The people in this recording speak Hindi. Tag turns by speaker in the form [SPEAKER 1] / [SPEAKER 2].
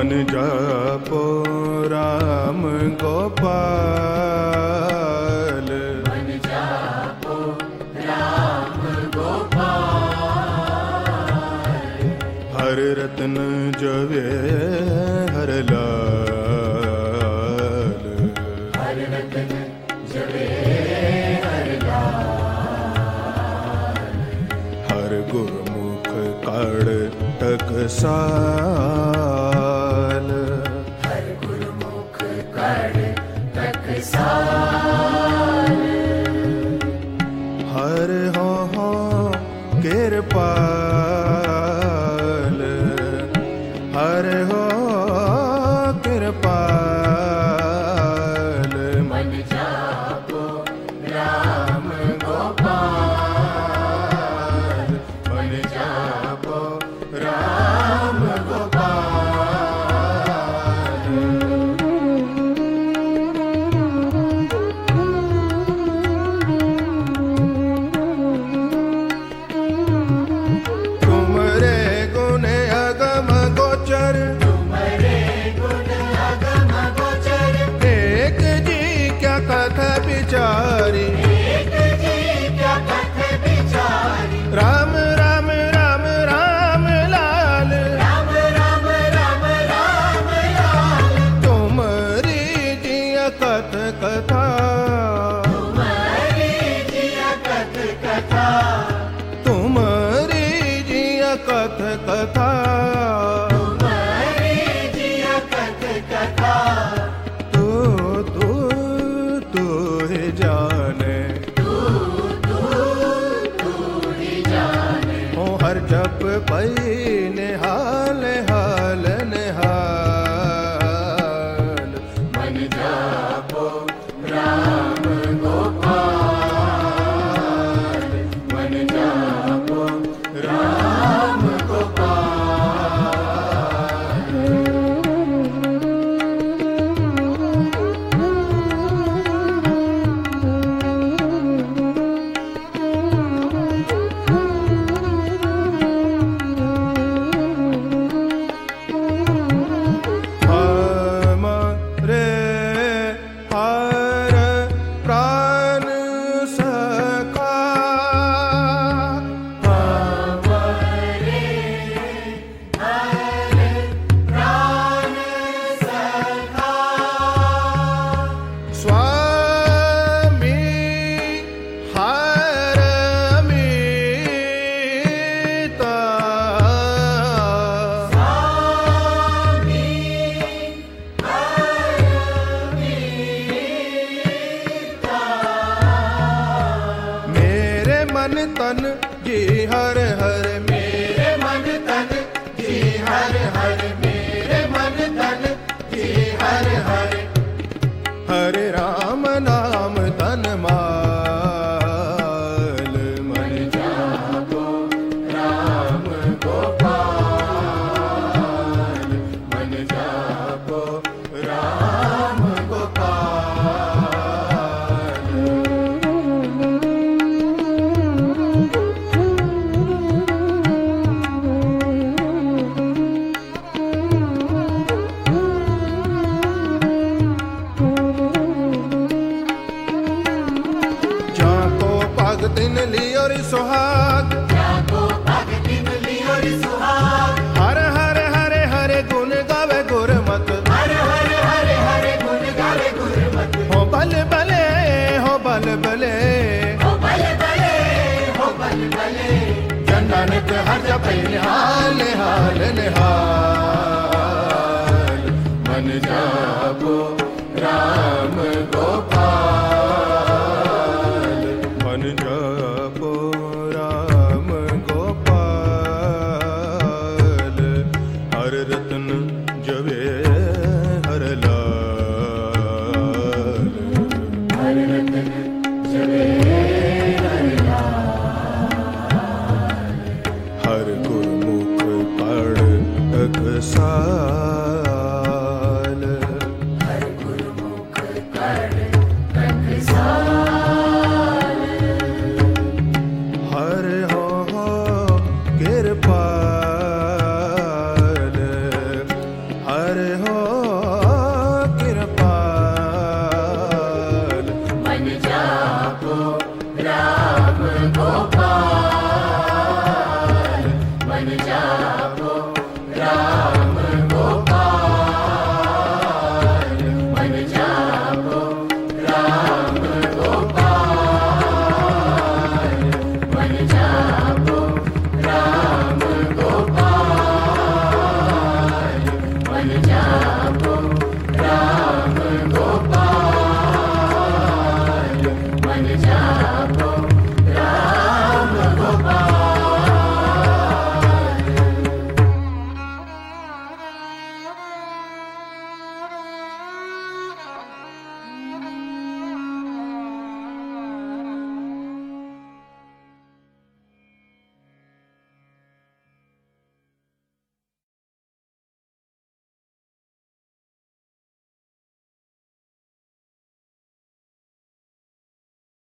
[SPEAKER 1] मन जापो राम गोपाल,
[SPEAKER 2] मन जापो राम गोपाल।
[SPEAKER 1] हर रत्न जवे हर लाल,
[SPEAKER 2] हर रत्न जवे हर लाल।
[SPEAKER 1] हर गुरमुख काढ़ टकसाल,
[SPEAKER 2] हर गुरुमुख काढ़ टकसाल।
[SPEAKER 1] हर हो कृपाल, हर हो कृपाल।
[SPEAKER 2] मन जापो राम गोपाल, मन जापो राम गोपाल।
[SPEAKER 1] तुमरे गुण अगम गोचर,
[SPEAKER 2] तुमरे गुण अगम गोचर।
[SPEAKER 1] एक जी क्या कथा विचारी,
[SPEAKER 2] एक जी क्या कथ विचारी।
[SPEAKER 1] राम राम राम राम लाल,
[SPEAKER 2] राम राम राम राम लाल।
[SPEAKER 1] तुमरी जिया कथ कथा,
[SPEAKER 2] तुम्हारी जिया कथ कथा।
[SPEAKER 1] तुमरी जिया कथ कथा।
[SPEAKER 2] तुम्हारी जिया कथ कथा।
[SPEAKER 1] तू ही जाने,
[SPEAKER 2] तू ही जाने।
[SPEAKER 1] ओ हर जप पई निहाल हाल निहाल।
[SPEAKER 2] मन जापो राम गोपाल, मन जापो राम गोपाल।
[SPEAKER 1] हमरे हर प्राण सखा,
[SPEAKER 2] हमारे हर प्राण सखा।
[SPEAKER 1] स्वामी हर मीता,
[SPEAKER 2] स्वामी हर मीता।
[SPEAKER 1] मेरे मन तन जी हर हर,
[SPEAKER 2] मेरे मन तन जी हर हर। मेरे मन तन जी हर हर।
[SPEAKER 1] हरे राम नाम तन माल।
[SPEAKER 2] मन जापो राम गोपाल, मन जापो राम गोपाल।
[SPEAKER 1] जाको पग दिन लियो रि सुहाग,
[SPEAKER 2] जाको भगति मिलियो रि सुहाग।
[SPEAKER 1] हर हर हरे हरे गुण गावे गुरमत।
[SPEAKER 2] हर हर हर हर गुण गावे गुरमत।
[SPEAKER 1] हो बल बले, हो बल बले,
[SPEAKER 2] हो बल बले, हो बल बले।
[SPEAKER 1] जन नानक हर जपै निहाल निहाल निहाल। मन जापो राम गोपाल, मन जापो राम गोपाल। हर रत्न जवे हर लाल,
[SPEAKER 2] हर रत्न जवे हर लाल।
[SPEAKER 1] हर गुरमुख काढ़ टकसाल,
[SPEAKER 2] हर गुरुमुख काढ़ टकसाल।
[SPEAKER 1] हर हो कृपाल, हर
[SPEAKER 2] बन जा।